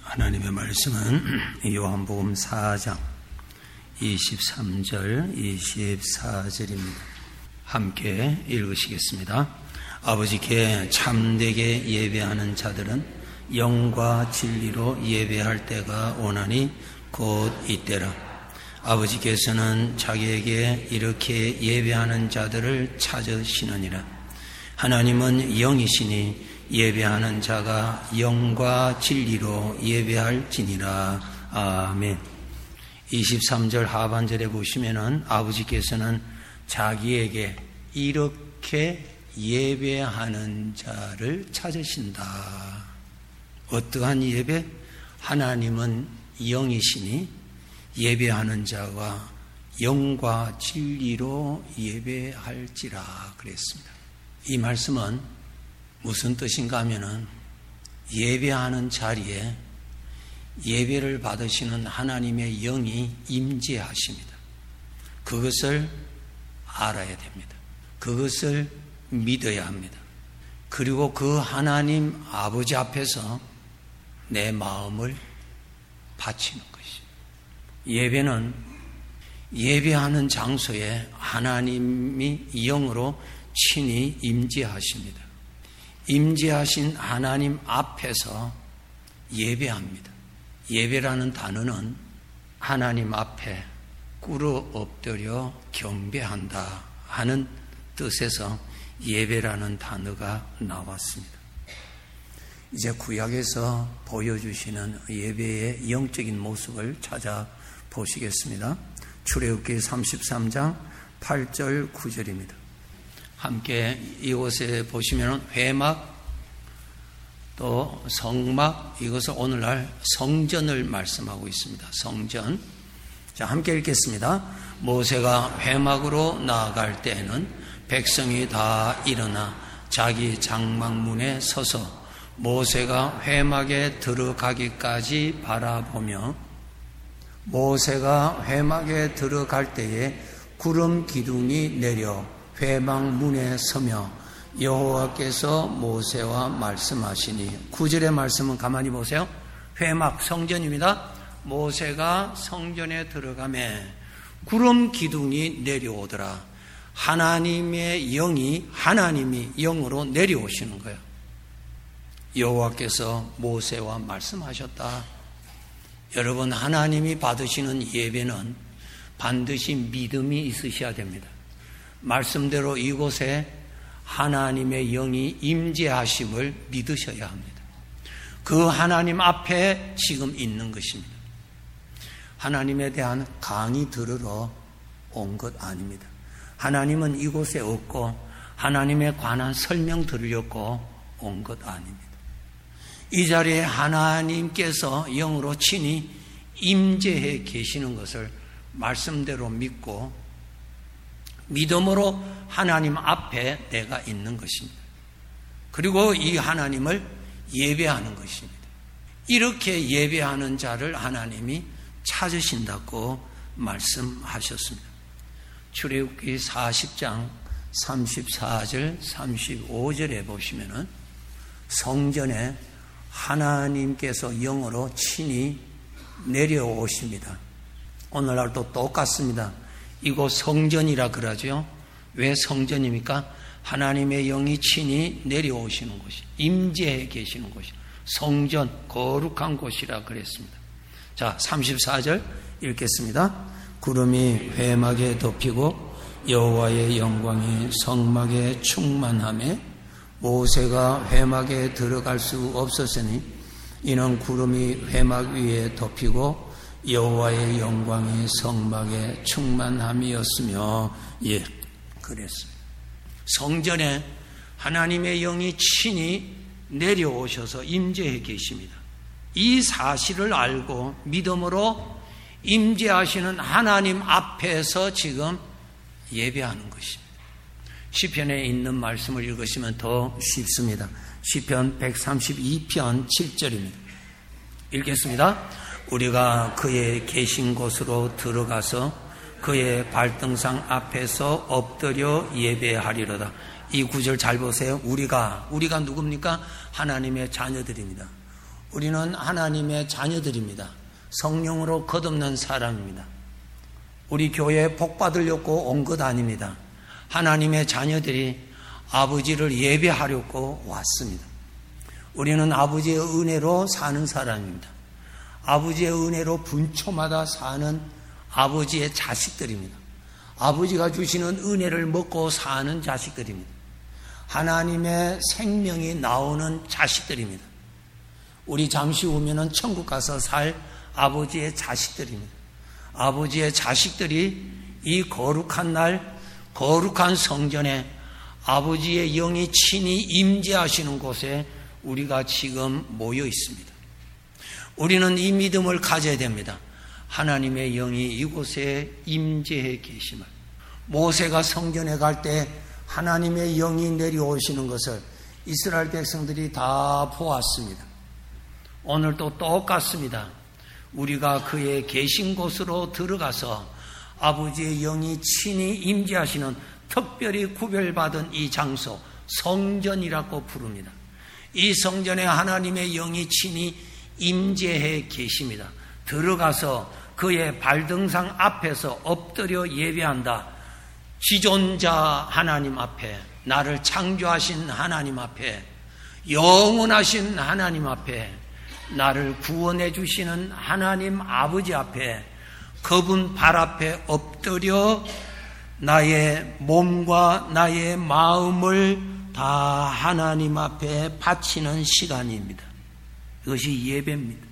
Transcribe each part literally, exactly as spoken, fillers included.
하나님의 말씀은 요한복음 사 장 이십삼 절 이십사 절입니다. 함께 읽으시겠습니다. 아버지께 참되게 예배하는 자들은 영과 진리로 예배할 때가 오나니 곧 이때라. 아버지께서는 자기에게 이렇게 예배하는 자들을 찾으시느니라. 하나님은 영이시니 예배하는 자가 영과 진리로 예배할지니라. 아멘. 이십삼 절 하반절에 보시면은 아버지께서는 자기에게 이렇게 예배하는 자를 찾으신다. 어떠한 예배? 하나님은 영이시니 예배하는 자가 영과 진리로 예배할지라 그랬습니다. 이 말씀은 무슨 뜻인가 하면은 예배하는 자리에 예배를 받으시는 하나님의 영이 임재하십니다. 그것을 알아야 됩니다. 그것을 믿어야 합니다. 그리고 그 하나님 아버지 앞에서 내 마음을 바치는 것입니다. 예배는 예배하는 장소에 하나님이 영으로 친히 임재하십니다. 임재하신 하나님 앞에서 예배합니다. 예배라는 단어는 하나님 앞에 꿇어 엎드려 경배한다 하는 뜻에서 예배라는 단어가 나왔습니다. 이제 구약에서 보여주시는 예배의 영적인 모습을 찾아보시겠습니다. 출애굽기 삼십삼 장 팔 절 구 절입니다. 함께 이곳에 보시면 회막 또 성막, 이것은 오늘날 성전을 말씀하고 있습니다. 성전. 자, 함께 읽겠습니다. 모세가 회막으로 나아갈 때에는 백성이 다 일어나 자기 장막문에 서서 모세가 회막에 들어가기까지 바라보며 모세가 회막에 들어갈 때에 구름 기둥이 내려 회막 문에 서며 여호와께서 모세와 말씀하시니. 구 절의 말씀은 가만히 보세요. 회막 성전입니다. 모세가 성전에 들어가매 구름 기둥이 내려오더라. 하나님의 영이 하나님이 영으로 내려오시는 거예요. 여호와께서 모세와 말씀하셨다. 여러분, 하나님이 받으시는 예배는 반드시 믿음이 있으셔야 됩니다. 말씀대로 이곳에 하나님의 영이 임재하심을 믿으셔야 합니다. 그 하나님 앞에 지금 있는 것입니다. 하나님에 대한 강의 들으러 온 것 아닙니다. 하나님은 이곳에 없고 하나님에 관한 설명 들으려고 온 것 아닙니다. 이 자리에 하나님께서 영으로 친히 임재해 계시는 것을 말씀대로 믿고 믿음으로 하나님 앞에 내가 있는 것입니다. 그리고 이 하나님을 예배하는 것입니다. 이렇게 예배하는 자를 하나님이 찾으신다고 말씀하셨습니다. 출애굽기 사십 장 삼십사 절 삼십오 절에 보시면은 성전에 하나님께서 영으로 친히 내려오십니다. 오늘날도 똑같습니다. 이곳 성전이라 그러죠. 왜 성전입니까? 하나님의 영이 친히 내려오시는 곳이, 임재해 계시는 곳이 성전, 거룩한 곳이라 그랬습니다. 자, 삼십사 절 읽겠습니다. 구름이 회막에 덮이고 여호와의 영광이 성막에 충만하며 모세가 회막에 들어갈 수 없었으니 이는 구름이 회막 위에 덮이고 여호와의 영광이 성막에 충만함이었으며, 예, 그랬습니다. 성전에 하나님의 영이 친히 내려오셔서 임재해 계십니다. 이 사실을 알고 믿음으로 임재하시는 하나님 앞에서 지금 예배하는 것입니다. 시편에 있는 말씀을 읽으시면 더 쉽습니다. 시편 백삼십이 편 칠 절입니다. 읽겠습니다. 우리가 그의 계신 곳으로 들어가서 그의 발등상 앞에서 엎드려 예배하리로다. 이 구절 잘 보세요. 우리가, 우리가 누굽니까? 하나님의 자녀들입니다. 우리는 하나님의 자녀들입니다. 성령으로 거듭난 사람입니다. 우리 교회에 복 받으려고 온 것 아닙니다. 하나님의 자녀들이 아버지를 예배하려고 왔습니다. 우리는 아버지의 은혜로 사는 사람입니다. 아버지의 은혜로 분초마다 사는 아버지의 자식들입니다. 아버지가 주시는 은혜를 먹고 사는 자식들입니다. 하나님의 생명이 나오는 자식들입니다. 우리 잠시 후면은 천국 가서 살 아버지의 자식들입니다. 아버지의 자식들이 이 거룩한 날, 거룩한 성전에 아버지의 영이 친히 임재하시는 곳에 우리가 지금 모여 있습니다. 우리는 이 믿음을 가져야 됩니다. 하나님의 영이 이곳에 임재해 계심을. 모세가 성전에 갈 때 하나님의 영이 내려오시는 것을 이스라엘 백성들이 다 보았습니다. 오늘도 똑같습니다. 우리가 그의 계신 곳으로 들어가서 아버지의 영이 친히 임재하시는 특별히 구별받은 이 장소, 성전이라고 부릅니다. 이 성전에 하나님의 영이 친히 임재해 계십니다. 들어가서 그의 발등상 앞에서 엎드려 예배한다. 지존자 하나님 앞에, 나를 창조하신 하나님 앞에, 영원하신 하나님 앞에, 나를 구원해 주시는 하나님 아버지 앞에, 그분 발 앞에 엎드려 나의 몸과 나의 마음을 다 하나님 앞에 바치는 시간입니다. 이것이 예배입니다.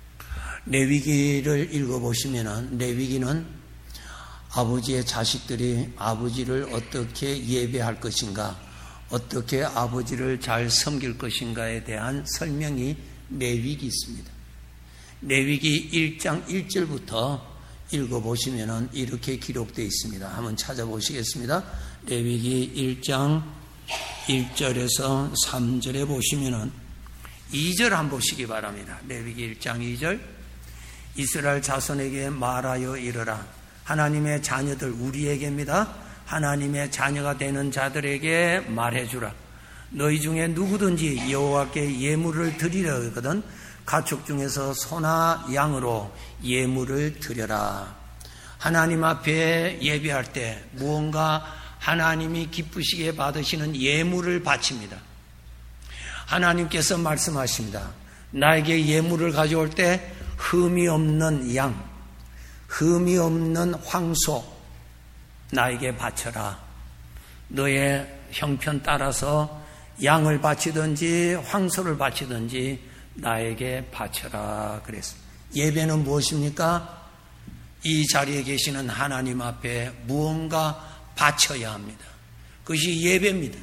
레위기를 읽어보시면 레위기는 아버지의 자식들이 아버지를 어떻게 예배할 것인가, 어떻게 아버지를 잘 섬길 것인가에 대한 설명이 레위기 있습니다. 레위기 일 장 일 절부터 읽어보시면 이렇게 기록되어 있습니다. 한번 찾아보시겠습니다. 레위기 일 장 일 절에서 삼 절에 보시면 이 절 한번 보시기 바랍니다. 레위기 일 장 이 절. 이스라엘 자손에게 말하여 이르라. 하나님의 자녀들, 우리에게입니다. 하나님의 자녀가 되는 자들에게 말해주라. 너희 중에 누구든지 여호와께 예물을 드리려 하거든 가축 중에서 소나 양으로 예물을 드려라. 하나님 앞에 예배할 때 무언가 하나님이 기쁘시게 받으시는 예물을 바칩니다. 하나님께서 말씀하십니다. 나에게 예물을 가져올 때 흠이 없는 양, 흠이 없는 황소 나에게 바쳐라. 너의 형편 따라서 양을 바치든지 황소를 바치든지 나에게 바쳐라 그랬습니다. 예배는 무엇입니까? 이 자리에 계시는 하나님 앞에 무언가 바쳐야 합니다. 그것이 예배입니다.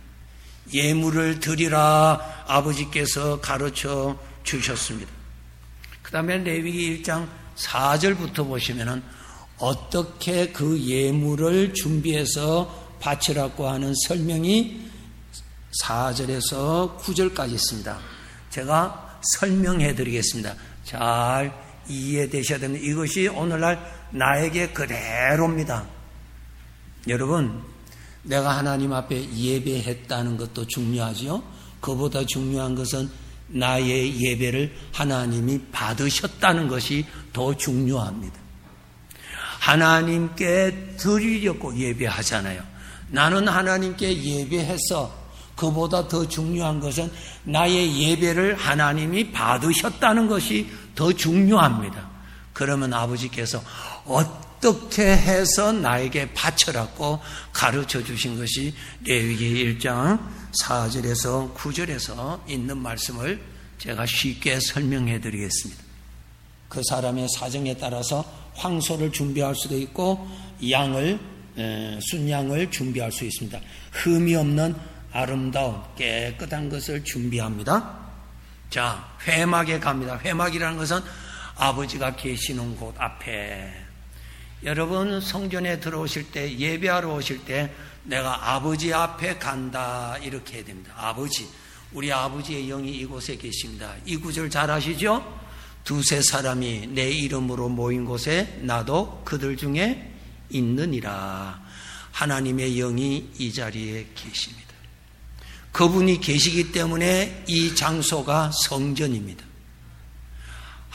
예물을 드리라 아버지께서 가르쳐 주셨습니다. 그 다음에 레위기 일 장 사 절부터 보시면 어떻게 그 예물을 준비해서 바치라고 하는 설명이 사 절에서 구 절까지 있습니다. 제가 설명해 드리겠습니다. 잘 이해되셔야 됩니다. 이것이 오늘날 나에게 그대로입니다. 여러분, 내가 하나님 앞에 예배했다는 것도 중요하죠. 그보다 중요한 것은 나의 예배를 하나님이 받으셨다는 것이 더 중요합니다. 하나님께 드리려고 예배하잖아요. 나는 하나님께 예배해서 그보다 더 중요한 것은 나의 예배를 하나님이 받으셨다는 것이 더 중요합니다. 그러면 아버지께서 어떻게 해서 나에게 바쳐라고 가르쳐 주신 것이 레위기 일 장 사 절에서 구 절에서 있는 말씀을 제가 쉽게 설명해 드리겠습니다. 그 사람의 사정에 따라서 황소를 준비할 수도 있고 양을, 순양을 준비할 수 있습니다. 흠이 없는 아름다운 깨끗한 것을 준비합니다. 자, 회막에 갑니다. 회막이라는 것은 아버지가 계시는 곳 앞에. 여러분, 성전에 들어오실 때, 예배하러 오실 때 내가 아버지 앞에 간다 이렇게 해야 됩니다. 아버지, 우리 아버지의 영이 이곳에 계십니다. 이 구절 잘 아시죠? 두세 사람이 내 이름으로 모인 곳에 나도 그들 중에 있느니라. 하나님의 영이 이 자리에 계십니다. 그분이 계시기 때문에 이 장소가 성전입니다.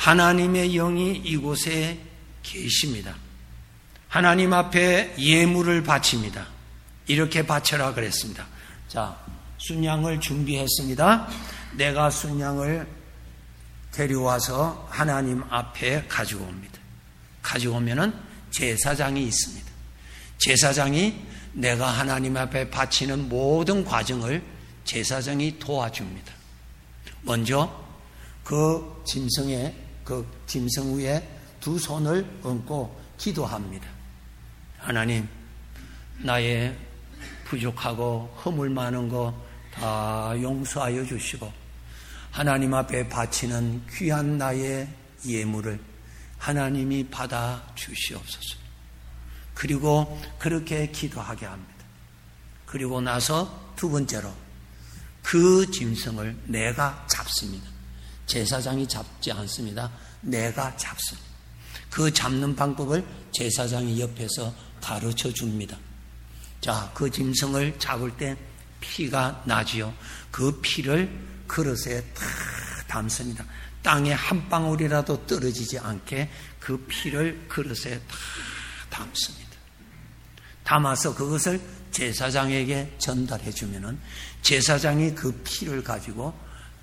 하나님의 영이 이곳에 계십니다. 하나님 앞에 예물을 바칩니다. 이렇게 바쳐라 그랬습니다. 자, 순양을 준비했습니다. 내가 순양을 데려와서 하나님 앞에 가지고 옵니다. 가지고 오면은 제사장이 있습니다. 제사장이 내가 하나님 앞에 바치는 모든 과정을 제사장이 도와줍니다. 먼저 그 짐승에, 그 짐승 위에 두 손을 얹고 기도합니다. 하나님, 나의 부족하고 허물 많은 거 다 용서하여 주시고 하나님 앞에 바치는 귀한 나의 예물을 하나님이 받아 주시옵소서. 그리고 그렇게 기도하게 합니다. 그리고 나서 두 번째로 그 짐승을 내가 잡습니다. 제사장이 잡지 않습니다. 내가 잡습니다. 그 잡는 방법을 제사장이 옆에서 가르쳐 줍니다. 자, 그 짐승을 잡을 때 피가 나지요. 그 피를 그릇에 다 담습니다. 땅에 한 방울이라도 떨어지지 않게 그 피를 그릇에 다 담습니다. 담아서 그것을 제사장에게 전달해 주면은 제사장이 그 피를 가지고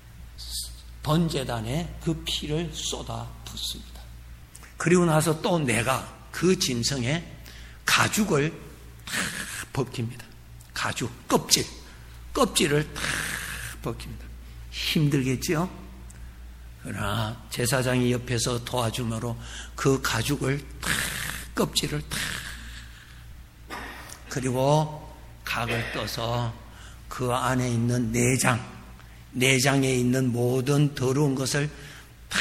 번제단에 그 피를 쏟아 붓습니다. 그리고 나서 또 내가 그 짐승의 가죽을 다 벗깁니다. 가죽, 껍질, 껍질을 다 벗깁니다. 힘들겠지요? 그러나 제사장이 옆에서 도와주므로 그 가죽을 다, 껍질을 다, 그리고 각을 떠서 그 안에 있는 내장, 내장에 있는 모든 더러운 것을 다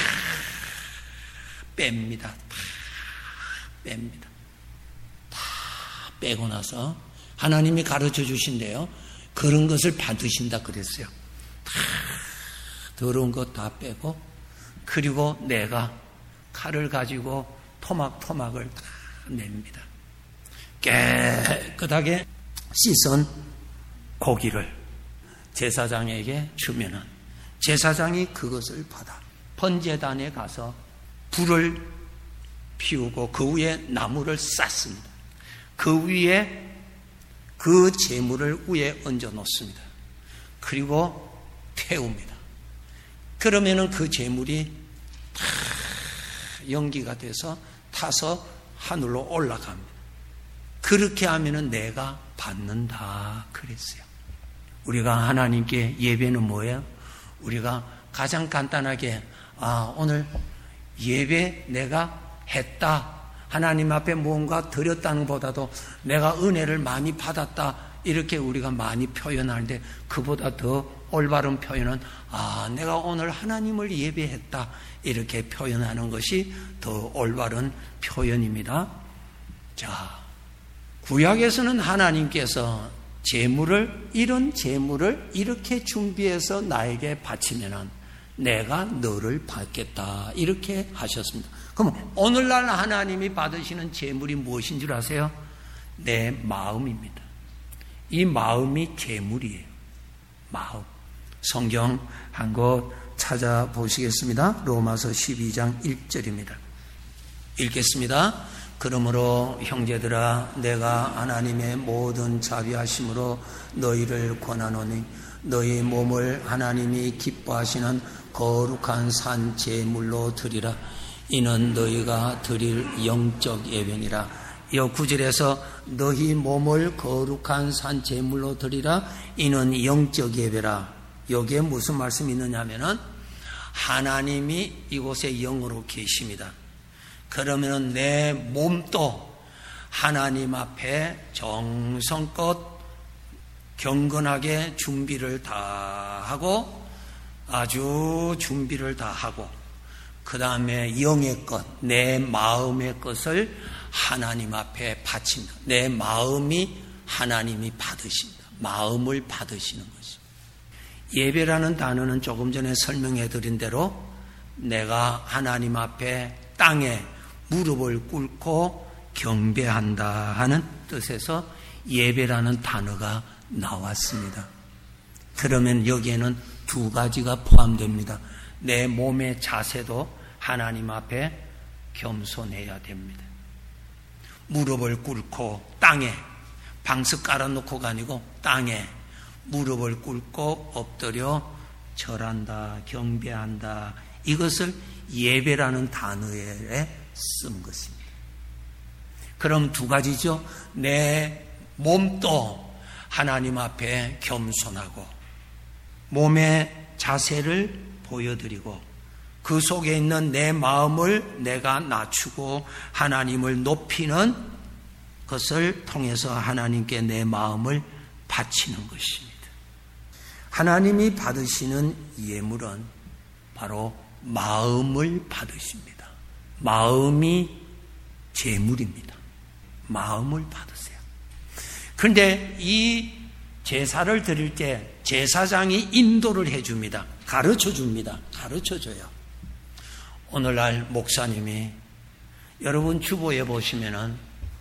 뺍니다. 다 뺍니다. 다 빼고 나서 하나님이 가르쳐 주신대요. 그런 것을 받으신다 그랬어요. 다 더러운 것 다 빼고 그리고 내가 칼을 가지고 토막토막을 다 냅니다. 깨끗하게 씻은 고기를 제사장에게 주면은 제사장이 그것을 받아 번제단에 가서 불을 피우고 그 위에 나무를 쌓습니다. 그 위에 그 제물을 위에 얹어 놓습니다. 그리고 태웁니다. 그러면은 그 제물이 다 연기가 돼서 타서 하늘로 올라갑니다. 그렇게 하면은 내가 받는다 그랬어요. 우리가 하나님께 예배는 뭐예요? 우리가 가장 간단하게 아 오늘 예배 내가 했다. 하나님 앞에 뭔가 드렸다는 것보다도 내가 은혜를 많이 받았다. 이렇게 우리가 많이 표현하는데 그보다 더 올바른 표현은 아 내가 오늘 하나님을 예배했다. 이렇게 표현하는 것이 더 올바른 표현입니다. 자, 구약에서는 하나님께서 제물을 이런 제물을 이렇게 준비해서 나에게 바치면은 내가 너를 받겠다 이렇게 하셨습니다. 그럼 오늘날 하나님이 받으시는 제물이 무엇인 줄 아세요? 내 마음입니다. 이 마음이 제물이에요. 마음. 성경 한 곳 찾아보시겠습니다. 로마서 십이 장 일 절입니다. 읽겠습니다. 그러므로 형제들아 내가 하나님의 모든 자비하심으로 너희를 권하노니 너희 몸을 하나님이 기뻐하시는 거룩한 산 제물로 드리라. 이는 너희가 드릴 영적 예배니라. 이 구절에서 너희 몸을 거룩한 산 제물로 드리라. 이는 영적 예배라. 여기에 무슨 말씀이 있느냐 하면은 하나님이 이곳에 영으로 계십니다. 그러면 내 몸도 하나님 앞에 정성껏 경건하게 준비를 다 하고 아주 준비를 다 하고 그 다음에 영의 것, 내 마음의 것을 하나님 앞에 바칩니다. 내 마음이 하나님이 받으십니다. 마음을 받으시는 것입니다. 예배라는 단어는 조금 전에 설명해 드린 대로 내가 하나님 앞에 땅에 무릎을 꿇고 경배한다 하는 뜻에서 예배라는 단어가 나왔습니다. 그러면 여기에는 두 가지가 포함됩니다. 내 몸의 자세도 하나님 앞에 겸손해야 됩니다. 무릎을 꿇고 땅에 방석 깔아놓고가 아니고 땅에 무릎을 꿇고 엎드려 절한다, 경배한다. 이것을 예배라는 단어에 쓴 것입니다. 그럼 두 가지죠. 내 몸도 하나님 앞에 겸손하고 몸의 자세를 보여드리고 그 속에 있는 내 마음을 내가 낮추고 하나님을 높이는 것을 통해서 하나님께 내 마음을 바치는 것입니다. 하나님이 받으시는 예물은 바로 마음을 받으십니다. 마음이 제물입니다. 마음을 받으세요. 그런데 이 제사를 드릴 때 제사장이 인도를 해줍니다. 가르쳐줍니다. 가르쳐줘요. 오늘날 목사님이 여러분 주보에 보시면은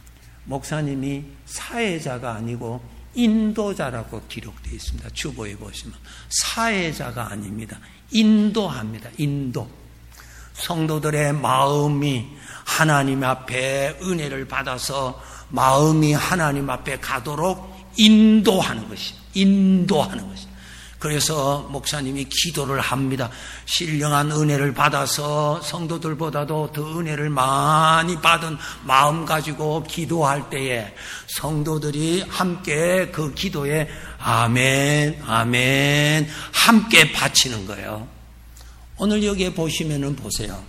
목사님이 사회자가 아니고 인도자라고 기록되어 있습니다. 주보에 보시면 사회자가 아닙니다. 인도합니다. 인도. 성도들의 마음이 하나님 앞에 은혜를 받아서 마음이 하나님 앞에 가도록 인도하는 것입니다. 인도하는 것입니다. 그래서 목사님이 기도를 합니다. 신령한 은혜를 받아서 성도들보다도 더 은혜를 많이 받은 마음 가지고 기도할 때에 성도들이 함께 그 기도에 아멘, 아멘 함께 바치는 거예요. 오늘 여기에 보시면은 보세요.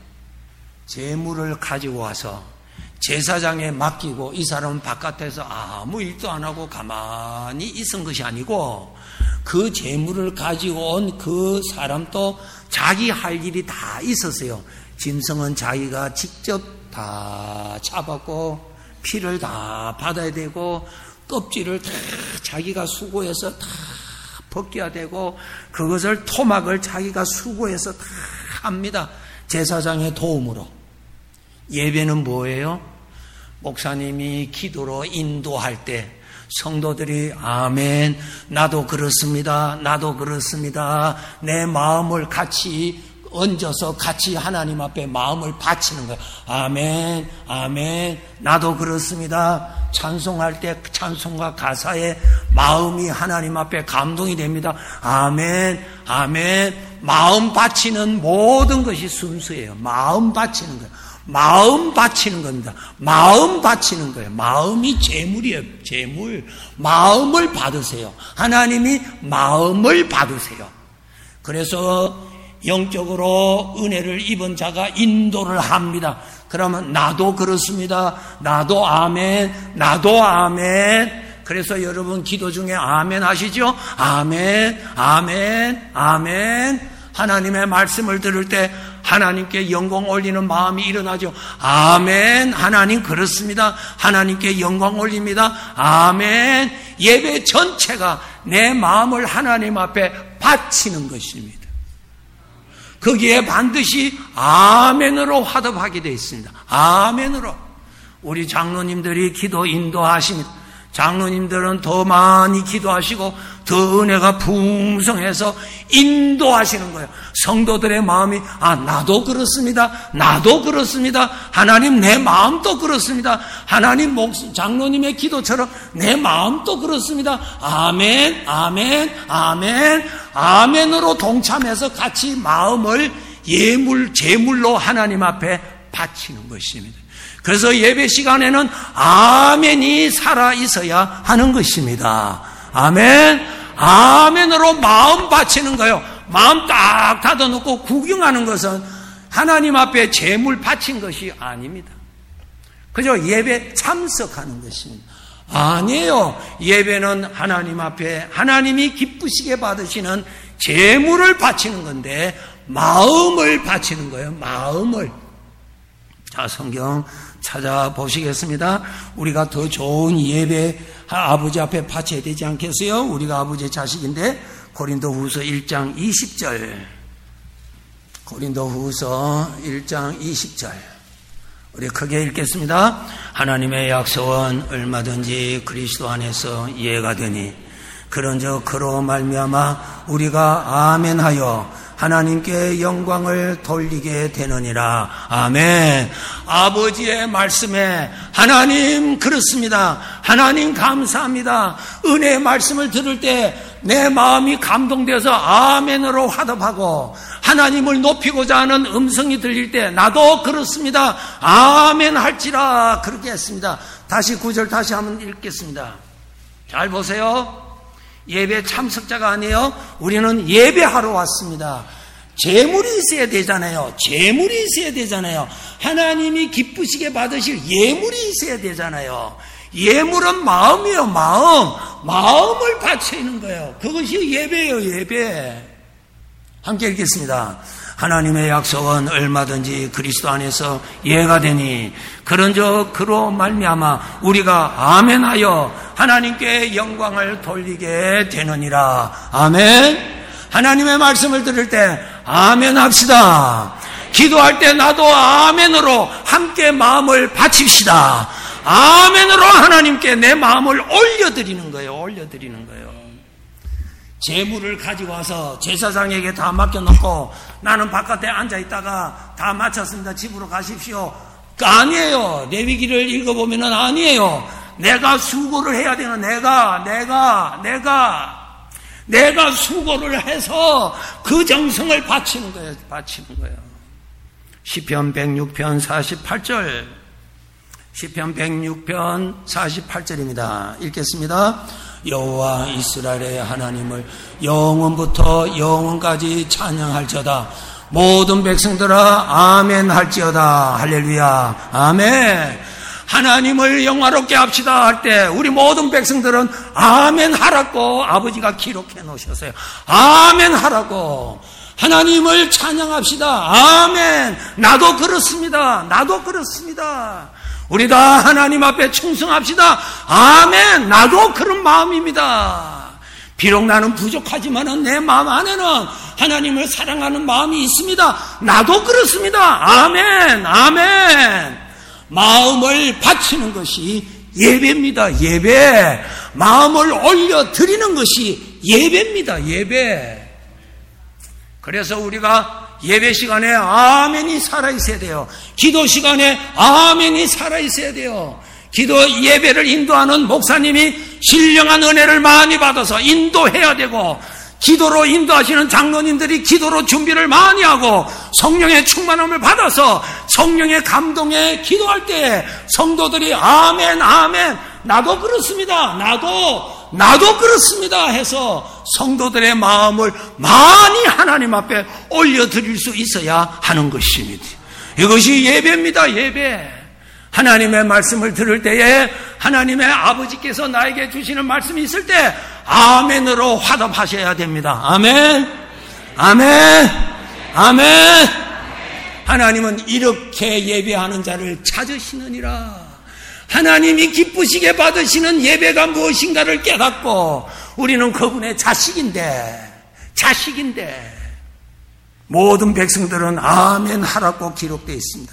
제물을 가지고 와서 제사장에 맡기고 이 사람은 바깥에서 아무 일도 안 하고 가만히 있은 것이 아니고 그 제물을 가지고 온 그 사람도 자기 할 일이 다 있었어요. 짐승은 자기가 직접 다 잡았고 피를 다 받아야 되고 껍질을 다 자기가 수고해서 다 벗겨야 되고 그것을 토막을 자기가 수고해서 다 합니다. 제사장의 도움으로. 예배는 뭐예요? 목사님이 기도로 인도할 때 성도들이 아멘, 나도 그렇습니다. 나도 그렇습니다. 내 마음을 같이 얹어서 같이 하나님 앞에 마음을 바치는 거예요. 아멘, 아멘, 나도 그렇습니다. 찬송할 때 찬송과 가사에 마음이 하나님 앞에 감동이 됩니다. 아멘, 아멘. 마음 바치는 모든 것이 순수해요. 마음 바치는 거예요. 마음 바치는 겁니다. 마음 바치는 거예요. 마음이 재물이에요. 재물. 마음을 받으세요. 하나님이 마음을 받으세요. 그래서 영적으로 은혜를 입은 자가 인도를 합니다. 그러면 나도 그렇습니다. 나도 아멘. 나도 아멘. 그래서 여러분 기도 중에 아멘 하시죠? 아멘. 아멘. 아멘. 하나님의 말씀을 들을 때 하나님께 영광 올리는 마음이 일어나죠. 아멘. 하나님 그렇습니다. 하나님께 영광 올립니다. 아멘. 예배 전체가 내 마음을 하나님 앞에 바치는 것입니다. 거기에 반드시 아멘으로 화답하게 되어 있습니다. 아멘으로. 우리 장로님들이 기도 인도하십니다. 장로님들은 더 많이 기도하시고 더 은혜가 풍성해서 인도하시는 거예요. 성도들의 마음이 아 나도 그렇습니다. 나도 그렇습니다. 하나님 내 마음도 그렇습니다. 하나님 목 장로님의 기도처럼 내 마음도 그렇습니다. 아멘, 아멘, 아멘, 아멘으로 동참해서 같이 마음을 예물, 제물로 하나님 앞에 바치는 것입니다. 그래서 예배 시간에는 아멘이 살아 있어야 하는 것입니다. 아멘, 아멘으로 마음 바치는 거예요. 마음 딱 닫아놓고 구경하는 것은 하나님 앞에 제물 바친 것이 아닙니다. 그저 예배 참석하는 것입니다. 아니에요. 예배는 하나님 앞에 하나님이 기쁘시게 받으시는 제물을 바치는 건데 마음을 바치는 거예요. 마음을. 자, 성경 찾아보시겠습니다. 우리가 더 좋은 예배 아버지 앞에 바쳐야 되지 않겠어요? 우리가 아버지의 자식인데 고린도후서 일 장 이십 절 고린도후서 일 장 이십 절 우리 크게 읽겠습니다. 하나님의 약속은 얼마든지 그리스도 안에서 이해가 되니 그런즉 그로 말미암아 우리가 아멘하여 하나님께 영광을 돌리게 되느니라. 아멘. 아버지의 말씀에 하나님 그렇습니다. 하나님 감사합니다. 은혜의 말씀을 들을 때 내 마음이 감동되어서 아멘으로 화답하고 하나님을 높이고자 하는 음성이 들릴 때 나도 그렇습니다. 아멘 할지라 그렇게 했습니다. 다시 구절 다시 한번 읽겠습니다. 잘 보세요. 예배 참석자가 아니에요. 우리는 예배하러 왔습니다. 재물이 있어야 되잖아요. 재물이 있어야 되잖아요. 하나님이 기쁘시게 받으실 예물이 있어야 되잖아요. 예물은 마음이에요. 마음. 마음을 바치는 거예요. 그것이 예배예요. 예배. 함께 읽겠습니다. 하나님의 약속은 얼마든지 그리스도 안에서 예가 되니 그런즉 그로 말미암아 우리가 아멘하여 하나님께 영광을 돌리게 되느니라. 아멘. 하나님의 말씀을 들을 때 아멘 합시다. 기도할 때 나도 아멘으로 함께 마음을 바칩시다. 아멘으로 하나님께 내 마음을 올려드리는 거예요. 올려드리는 거예요. 재물을 가지고 와서 제사장에게 다 맡겨놓고 나는 바깥에 앉아있다가 다 마쳤습니다. 집으로 가십시오. 아니에요. 레위기를 읽어보면 아니에요. 내가 수고를 해야 되는 내가 내가 내가 내가 수고를 해서 그 정성을 바치는 거예요. 바치는 거예요. 시편 백육 편 사십팔 절 시편 백육 편 사십팔 절입니다. 읽겠습니다. 여호와 이스라엘의 하나님을 영원부터 영원까지 찬양할지어다. 모든 백성들아 아멘 할지어다. 할렐루야. 아멘. 하나님을 영화롭게 합시다 할 때 우리 모든 백성들은 아멘 하라고 아버지가 기록해 놓으셨어요. 아멘 하라고. 하나님을 찬양합시다. 아멘. 나도 그렇습니다. 나도 그렇습니다. 우리 다 하나님 앞에 충성합시다. 아멘. 나도 그런 마음입니다. 비록 나는 부족하지만 내 마음 안에는 하나님을 사랑하는 마음이 있습니다. 나도 그렇습니다. 아멘. 아멘. 마음을 바치는 것이 예배입니다. 예배. 마음을 올려드리는 것이 예배입니다. 예배. 그래서 우리가 예배 시간에 아멘이 살아있어야 돼요. 기도 시간에 아멘이 살아있어야 돼요. 기도 예배를 인도하는 목사님이 신령한 은혜를 많이 받아서 인도해야 되고 기도로 인도하시는 장로님들이 기도로 준비를 많이 하고 성령의 충만함을 받아서 성령의 감동에 기도할 때 성도들이 아멘 아멘 나도 그렇습니다. 나도 나도 그렇습니다 해서 성도들의 마음을 많이 하나님 앞에 올려드릴 수 있어야 하는 것입니다. 이것이 예배입니다. 예배. 하나님의 말씀을 들을 때에 하나님의 아버지께서 나에게 주시는 말씀이 있을 때 아멘으로 화답하셔야 됩니다. 아멘. 아멘. 아멘. 하나님은 이렇게 예배하는 자를 찾으시느니라. 하나님이 기쁘시게 받으시는 예배가 무엇인가를 깨닫고 우리는 그분의 자식인데 자식인데 모든 백성들은 아멘 하라고 기록되어 있습니다.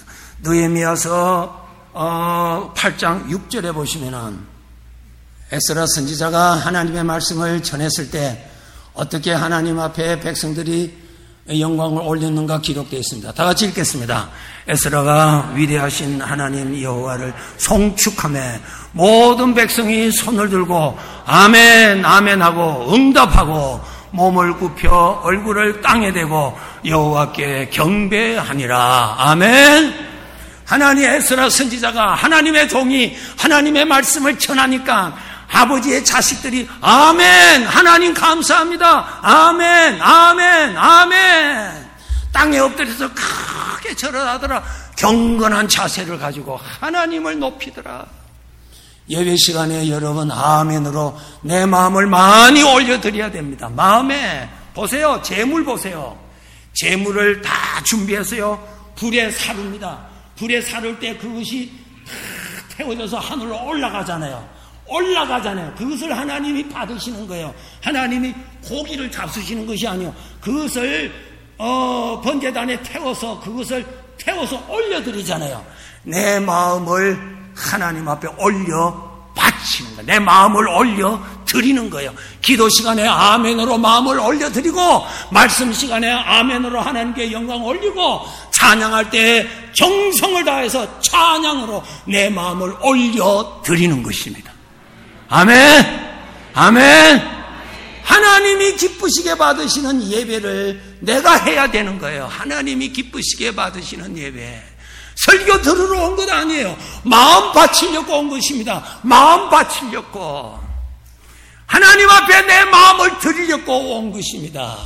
느헤미야서 어, 팔 장 육 절에 보시면은 에스라 선지자가 하나님의 말씀을 전했을 때 어떻게 하나님 앞에 백성들이 영광을 올렸는가 기록되어 있습니다. 다 같이 읽겠습니다. 에스라가 위대하신 하나님 여호와를 송축하며 모든 백성이 손을 들고 아멘 아멘 하고 응답하고 몸을 굽혀 얼굴을 땅에 대고 여호와께 경배하니라. 아멘. 하나님 에스라 선지자가 하나님의 종이 하나님의 말씀을 전하니까 아버지의 자식들이 아멘 하나님 감사합니다. 아멘 아멘 아멘. 땅에 엎드려서 크게 절을 하더라. 경건한 자세를 가지고 하나님을 높이더라. 예배 시간에 여러분 아멘으로 내 마음을 많이 올려드려야 됩니다. 마음에 보세요. 재물 보세요. 재물을 다 준비해서요 불에 사릅니다. 불에 사를 때 그것이 태워져서 하늘로 올라가잖아요. 올라가잖아요. 그것을 하나님이 받으시는 거예요. 하나님이 고기를 잡수시는 것이 아니요. 그것을 어, 번제단에 태워서 그것을 태워서 올려드리잖아요. 내 마음을 하나님 앞에 올려 바치는 거예요. 내 마음을 올려 드리는 거예요. 기도 시간에 아멘으로 마음을 올려드리고, 말씀 시간에 아멘으로 하나님께 영광 올리고, 찬양할 때 정성을 다해서 찬양으로 내 마음을 올려드리는 것입니다. 아멘! 아멘! 하나님이 기쁘시게 받으시는 예배를 내가 해야 되는 거예요. 하나님이 기쁘시게 받으시는 예배. 설교 들으러 온 것 아니에요. 마음 바치려고 온 것입니다. 마음 바치려고. 하나님 앞에 내 마음을 드리려고 온 것입니다.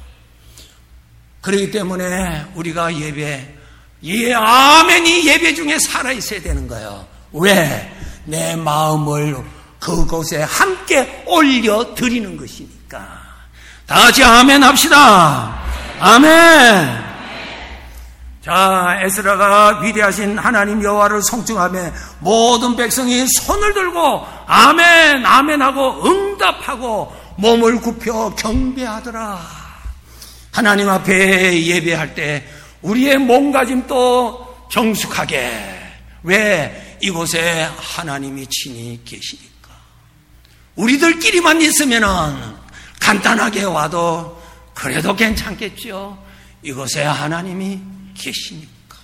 그렇기 때문에 우리가 예배, 예, 아멘이 예배 중에 살아있어야 되는 거예요. 왜? 내 마음을 그곳에 함께 올려드리는 것이니까. 다 같이 아멘 합시다. 아멘. 자, 에스라가 위대하신 하나님 여호와를 송축하며 모든 백성이 손을 들고 아멘 아멘 하고 응답하고 몸을 굽혀 경배하더라. 하나님 앞에 예배할 때 우리의 몸가짐도 정숙하게. 왜? 이곳에 하나님이 친히 계시니까. 우리들끼리만 있으면은 간단하게 와도 그래도 괜찮겠죠. 이곳에 하나님이 계시니까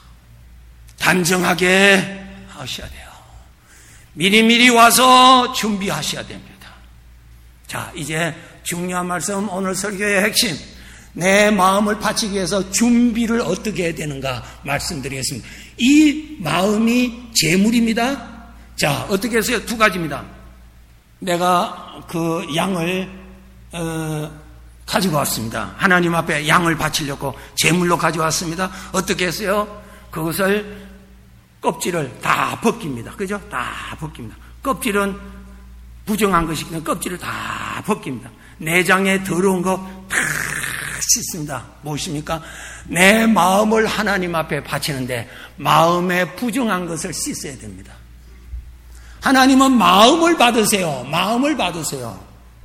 단정하게 하셔야 돼요. 미리미리 와서 준비하셔야 됩니다. 자, 이제 중요한 말씀, 오늘 설교의 핵심, 내 마음을 바치기 위해서 준비를 어떻게 해야 되는가 말씀드리겠습니다. 이 마음이 재물입니다. 자, 어떻게 해서요? 두 가지입니다. 내가 그 양을 어, 가지고 왔습니다. 하나님 앞에 양을 바치려고 제물로 가져왔습니다. 어떻게 했어요? 그것을 껍질을 다 벗깁니다. 그죠? 다 벗깁니다. 껍질은 부정한 것이기 때문에 껍질을 다 벗깁니다. 내장에 더러운 거 다 씻습니다. 무엇입니까? 내 마음을 하나님 앞에 바치는데 마음에 부정한 것을 씻어야 됩니다. 하나님은 마음을 받으세요. 마음을 받으세요.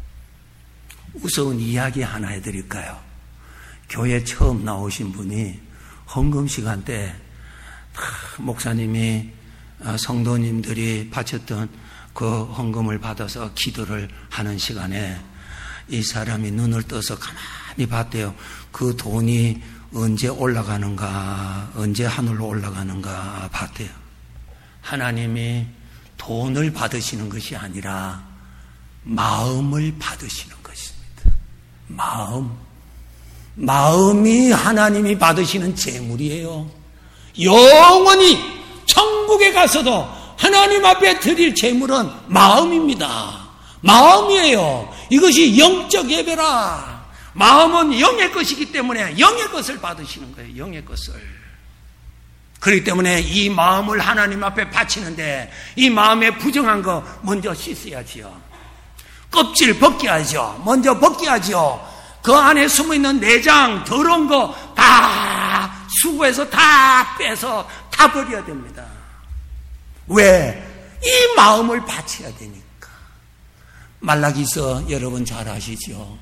무서운 이야기 하나 해드릴까요? 교회 처음 나오신 분이 헌금 시간 때 목사님이 성도님들이 바쳤던 그 헌금을 받아서 기도를 하는 시간에 이 사람이 눈을 떠서 가만히 봤대요. 그 돈이 언제 올라가는가, 언제 하늘로 올라가는가 봤대요. 하나님이 돈을 받으시는 것이 아니라 마음을 받으시는 것입니다. 마음. 마음이 하나님이 받으시는 재물이에요. 영원히 천국에 가서도 하나님 앞에 드릴 재물은 마음입니다. 마음이에요. 이것이 영적 예배라. 마음은 영의 것이기 때문에 영의 것을 받으시는 거예요. 영의 것을. 그렇기 때문에 이 마음을 하나님 앞에 바치는데 이 마음에 부정한 거 먼저 씻어야지요. 껍질 벗겨야죠. 먼저 벗겨야죠. 그 안에 숨어있는 내장, 더러운 거 다 수거해서 다 빼서 다 버려야 됩니다. 왜? 이 마음을 바쳐야 되니까. 말라기서 여러분 잘 아시죠?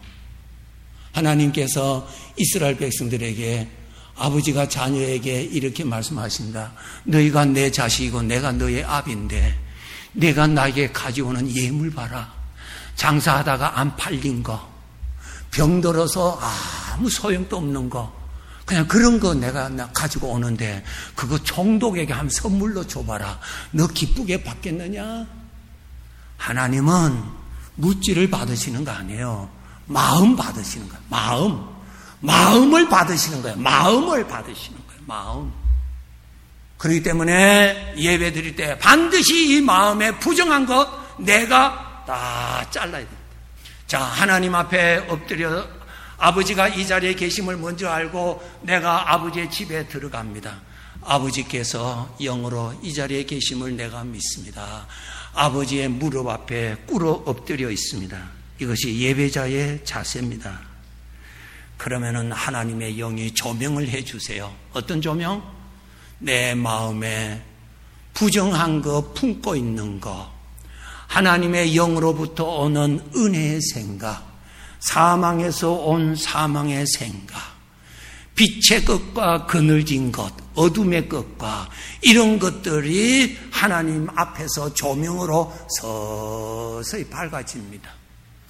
하나님께서 이스라엘 백성들에게 아버지가 자녀에게 이렇게 말씀하신다. 너희가 내 자식이고 내가 너의 아비인데 내가 나에게 가져오는 예물 봐라. 장사하다가 안 팔린 거, 병들어서 아무 소용도 없는 거, 그냥 그런 거 내가 가지고 오는데 그거 총독에게 한 선물로 줘봐라. 너 기쁘게 받겠느냐? 하나님은 물질을 받으시는 거 아니에요. 마음 받으시는 거예요. 마음. 마음을 받으시는 거예요. 마음을 받으시는 거예요. 마음. 그렇기 때문에 예배 드릴 때 반드시 이 마음에 부정한 것 내가 다 잘라야 됩니다. 자, 하나님 앞에 엎드려 아버지가 이 자리에 계심을 먼저 알고 내가 아버지의 집에 들어갑니다. 아버지께서 영으로 이 자리에 계심을 내가 믿습니다. 아버지의 무릎 앞에 꿇어 엎드려 있습니다. 이것이 예배자의 자세입니다. 그러면은 하나님의 영이 조명을 해주세요. 어떤 조명? 내 마음에 부정한 거 품고 있는 거, 하나님의 영으로부터 오는 은혜의 생각, 사망에서 온 사망의 생각, 빛의 것과 그늘진 것, 어둠의 것과 이런 것들이 하나님 앞에서 조명으로 서서히 밝아집니다.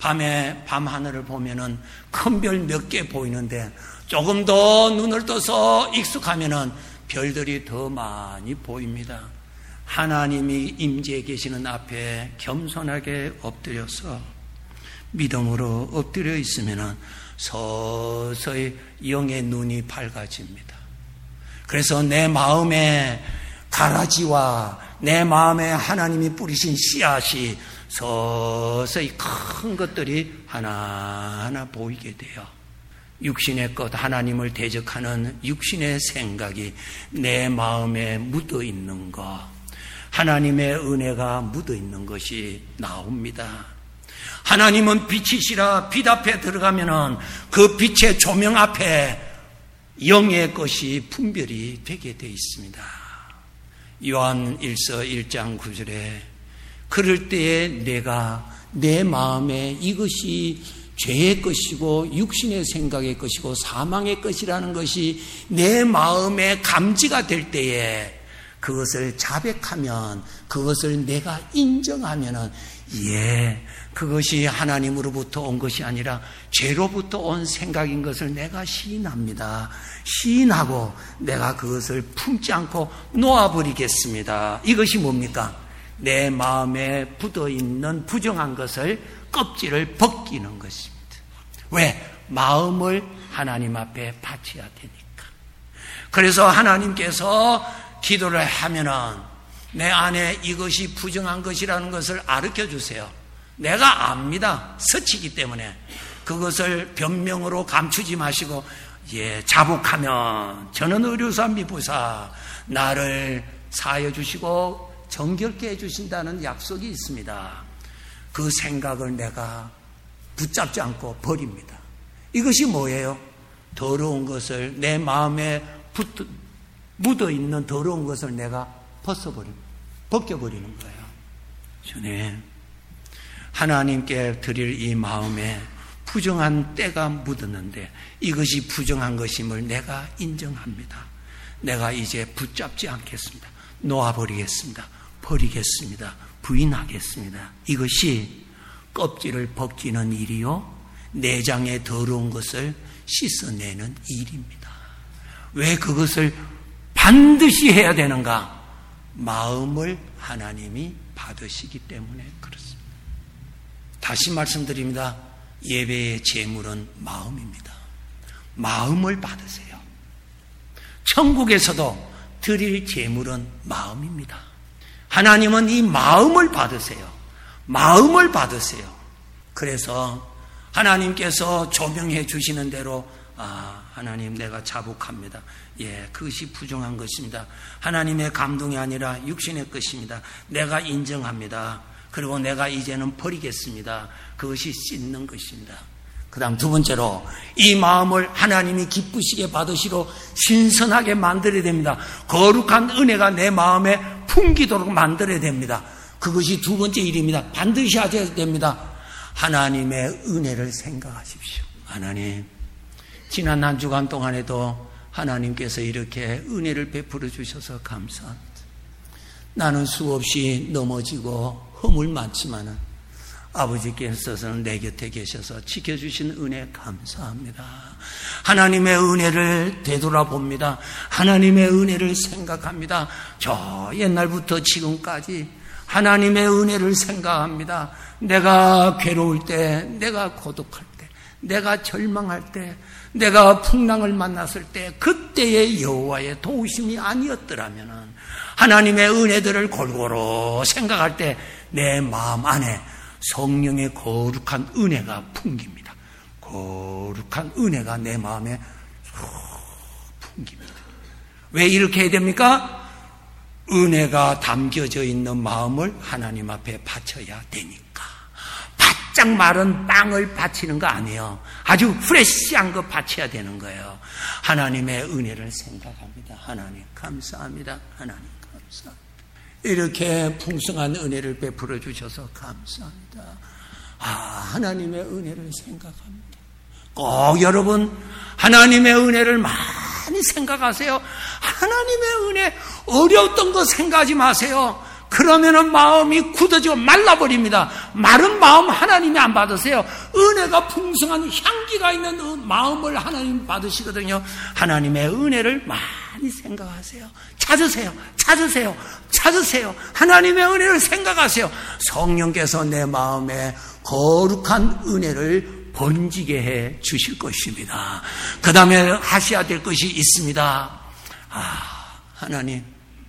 밤에 밤하늘을 보면은 큰 별 몇 개 보이는데 조금 더 눈을 떠서 익숙하면은 별들이 더 많이 보입니다. 하나님이 임재해 계시는 앞에 겸손하게 엎드려서 믿음으로 엎드려 있으면은 서서히 영의 눈이 밝아집니다. 그래서 내 마음에 가라지와 내 마음에 하나님이 뿌리신 씨앗이 서서히 큰 것들이 하나하나 보이게 돼요. 육신의 것, 하나님을 대적하는 육신의 생각이 내 마음에 묻어 있는 것, 하나님의 은혜가 묻어 있는 것이 나옵니다. 하나님은 빛이시라 빛 앞에 들어가면은 그 빛의 조명 앞에 영의 것이 분별이 되게 되어 있습니다. 요한 일서 일 장 구 절에 그럴 때에 내가 내 마음에 이것이 죄의 것이고 육신의 생각의 것이고 사망의 것이라는 것이 내 마음에 감지가 될 때에 그것을 자백하면, 그것을 내가 인정하면은 예, 그것이 하나님으로부터 온 것이 아니라 죄로부터 온 생각인 것을 내가 시인합니다. 시인하고 내가 그것을 품지 않고 놓아버리겠습니다. 이것이 뭡니까? 내 마음에 붙어있는 부정한 것을 껍질을 벗기는 것입니다. 왜? 마음을 하나님 앞에 바쳐야 되니까. 그래서 하나님께서 기도를 하면은 내 안에 이것이 부정한 것이라는 것을 가르쳐 주세요. 내가 압니다. 서치기 때문에. 그것을 변명으로 감추지 마시고, 예, 자복하면 저는 의료사 미부사 나를 사하여 주시고 정결케 해주신다는 약속이 있습니다. 그 생각을 내가 붙잡지 않고 버립니다. 이것이 뭐예요? 더러운 것을, 내 마음에 붙, 묻어있는 더러운 것을 내가 벗어버립니다. 벗겨버리는 거예요. 주님, 하나님께 드릴 이 마음에 부정한 때가 묻었는데 이것이 부정한 것임을 내가 인정합니다. 내가 이제 붙잡지 않겠습니다. 놓아버리겠습니다. 버리겠습니다. 부인하겠습니다. 이것이 껍질을 벗기는 일이요, 내장의 더러운 것을 씻어내는 일입니다. 왜 그것을 반드시 해야 되는가? 마음을 하나님이 받으시기 때문에 그렇습니다. 다시 말씀드립니다. 예배의 제물은 마음입니다. 마음을 받으세요. 천국에서도 드릴 제물은 마음입니다. 하나님은 이 마음을 받으세요. 마음을 받으세요. 그래서 하나님께서 조명해 주시는 대로, 아, 하나님 내가 자복합니다. 예, 그것이 부정한 것입니다. 하나님의 감동이 아니라 육신의 것입니다. 내가 인정합니다. 그리고 내가 이제는 버리겠습니다. 그것이 씻는 것입니다. 그 다음 두 번째로, 이 마음을 하나님이 기쁘시게 받으시고 신선하게 만들어야 됩니다. 거룩한 은혜가 내 마음에 풍기도록 만들어야 됩니다. 그것이 두 번째 일입니다. 반드시 하셔야 됩니다. 하나님의 은혜를 생각하십시오. 하나님, 지난 한 주간 동안에도 하나님께서 이렇게 은혜를 베풀어 주셔서 감사합니다. 나는 수없이 넘어지고 허물 많지만은 아버지께서는 내 곁에 계셔서 지켜주신 은혜 감사합니다. 하나님의 은혜를 되돌아봅니다. 하나님의 은혜를 생각합니다. 저 옛날부터 지금까지 하나님의 은혜를 생각합니다. 내가 괴로울 때, 내가 고독할 때, 내가 절망할 때, 내가 풍랑을 만났을 때, 그때의 여호와의 도우심이 아니었더라면 하나님의 은혜들을 골고루 생각할 때 내 마음 안에 성령의 거룩한 은혜가 풍깁니다. 거룩한 은혜가 내 마음에 풍깁니다. 왜 이렇게 해야 됩니까? 은혜가 담겨져 있는 마음을 하나님 앞에 바쳐야 되니까. 바짝 마른 빵을 바치는 거 아니에요. 아주 프레시한 거 바쳐야 되는 거예요. 하나님의 은혜를 생각합니다. 하나님 감사합니다. 하나님 감사합니다. 이렇게 풍성한 은혜를 베풀어 주셔서 감사합니다. 아, 하나님의 은혜를 생각합니다. 꼭 여러분 하나님의 은혜를 많이 생각하세요. 하나님의 은혜, 어려웠던 거 생각하지 마세요. 그러면은 마음이 굳어지고 말라버립니다. 마른 마음 하나님이 안 받으세요. 은혜가 풍성한 향기가 있는 마음을 하나님 받으시거든요. 하나님의 은혜를 많이 생각하세요. 찾으세요. 찾으세요. 찾으세요. 하나님의 은혜를 생각하세요. 성령께서 내 마음에 거룩한 은혜를 번지게 해 주실 것입니다. 그 다음에 하셔야 될 것이 있습니다. 아, 하나님,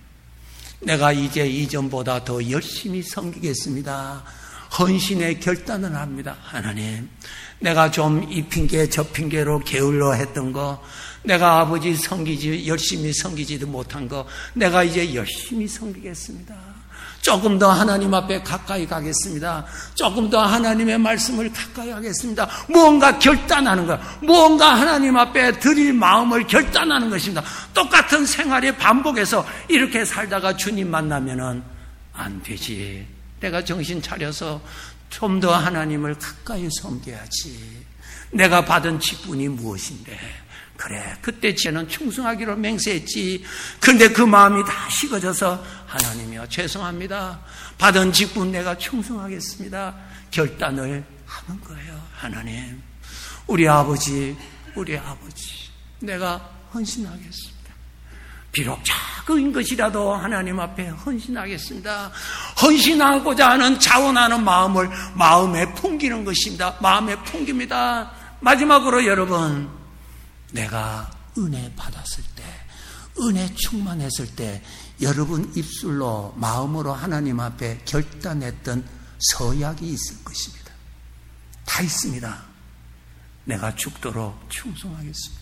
내가 이제 이전보다 더 열심히 섬기겠습니다. 헌신의 결단을 합니다. 하나님, 내가 좀 이 핑계 저 핑계로 게을러 했던 거, 내가 아버지 섬기지 열심히 섬기지도 못한 거, 내가 이제 열심히 섬기겠습니다. 조금 더 하나님 앞에 가까이 가겠습니다. 조금 더 하나님의 말씀을 가까이 하겠습니다. 무언가 결단하는 것, 무언가 하나님 앞에 드릴 마음을 결단하는 것입니다. 똑같은 생활의 반복에서 이렇게 살다가 주님 만나면은 안 되지. 내가 정신 차려서 좀 더 하나님을 가까이 섬겨야지. 내가 받은 직분이 무엇인데, 그래, 그때 쟤는 충성하기로 맹세했지. 그런데 그 마음이 다 식어져서 하나님이여 죄송합니다. 받은 직분 내가 충성하겠습니다. 결단을 하는 거예요. 하나님, 우리 아버지, 우리 아버지, 내가 헌신하겠습니다. 비록 작은 것이라도 하나님 앞에 헌신하겠습니다. 헌신하고자 하는 자원하는 마음을 마음에 풍기는 것입니다. 마음에 풍깁니다. 마지막으로 여러분, 내가 은혜 받았을 때, 은혜 충만했을 때 여러분 입술로 마음으로 하나님 앞에 결단했던 서약이 있을 것입니다. 다 있습니다. 내가 죽도록 충성하겠습니다.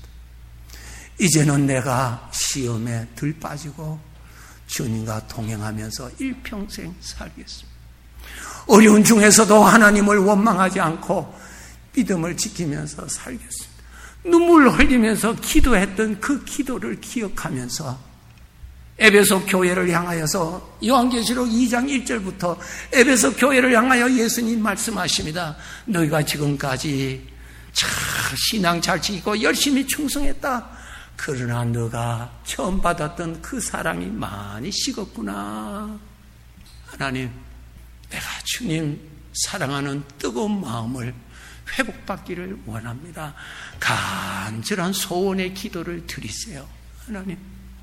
이제는 내가 시험에 덜 빠지고 주님과 동행하면서 일평생 살겠습니다. 어려운 중에서도 하나님을 원망하지 않고 믿음을 지키면서 살겠습니다. 눈물 흘리면서 기도했던 그 기도를 기억하면서 에베소 교회를 향하여서 요한계시록 이 장 일 절부터 에베소 교회를 향하여 예수님 말씀하십니다. 너희가 지금까지 참 신앙 잘 지키고 열심히 충성했다. 그러나 너가 처음 받았던 그 사랑이 많이 식었구나. 하나님, 내가 주님 사랑하는 뜨거운 마음을 회복받기를 원합니다. 간절한 소원의 기도를 드리세요. 하나님,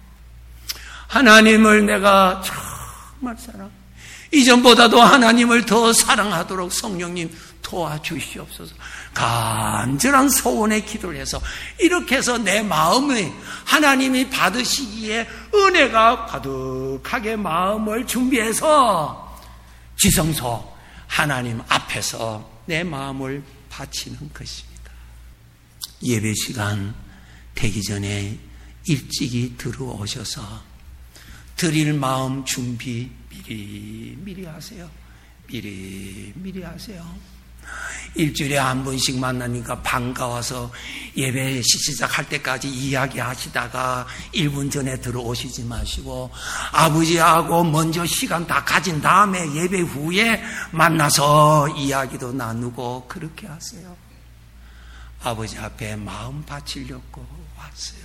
하나님을 내가 정말 사랑, 이전보다도 하나님을 더 사랑하도록 성령님 도와주시옵소서. 간절한 소원의 기도를 해서 이렇게 해서 내 마음을 하나님이 받으시기에 은혜가 가득하게 마음을 준비해서 지성소 하나님 앞에서 내 마음을 바치는 것입니다. 예배 시간 되기 전에 일찍이 들어오셔서 드릴 마음 준비 미리 미리 하세요. 미리 미리 하세요. 일주일에 한 번씩 만나니까 반가워서 예배 시작할 때까지 이야기하시다가 일 분 전에 들어오시지 마시고 아버지하고 먼저 시간 다 가진 다음에 예배 후에 만나서 이야기도 나누고 그렇게 하세요. 아버지 앞에 마음 바치려고 왔어요.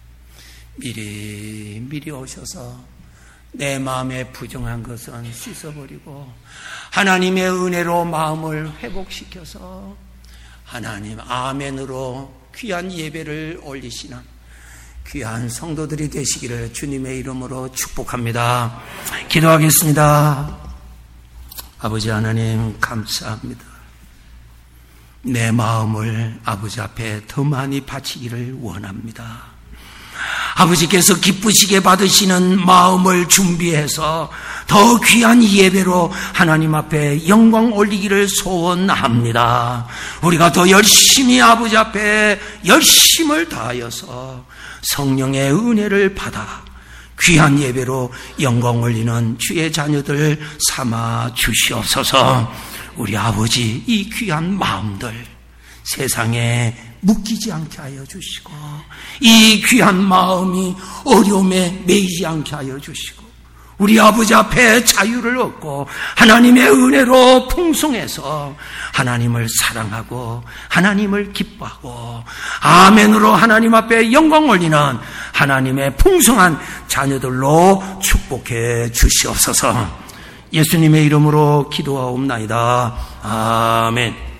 미리 미리 오셔서 내 마음에 부정한 것은 씻어버리고 하나님의 은혜로 마음을 회복시켜서 하나님 아멘으로 귀한 예배를 올리시는 귀한 성도들이 되시기를 주님의 이름으로 축복합니다. 기도하겠습니다. 아버지 하나님 감사합니다. 내 마음을 아버지 앞에 더 많이 바치기를 원합니다. 아버지께서 기쁘시게 받으시는 마음을 준비해서 더 귀한 예배로 하나님 앞에 영광 올리기를 소원합니다. 우리가 더 열심히 아버지 앞에 열심을 다하여서 성령의 은혜를 받아 귀한 예배로 영광 올리는 주의 자녀들 삼아 주시옵소서. 우리 아버지 이 귀한 마음들 세상에 묶이지 않게 하여 주시고 이 귀한 마음이 어려움에 매이지 않게 하여 주시고 우리 아버지 앞에 자유를 얻고 하나님의 은혜로 풍성해서 하나님을 사랑하고 하나님을 기뻐하고 아멘으로 하나님 앞에 영광 올리는 하나님의 풍성한 자녀들로 축복해 주시옵소서. 예수님의 이름으로 기도하옵나이다. 아멘.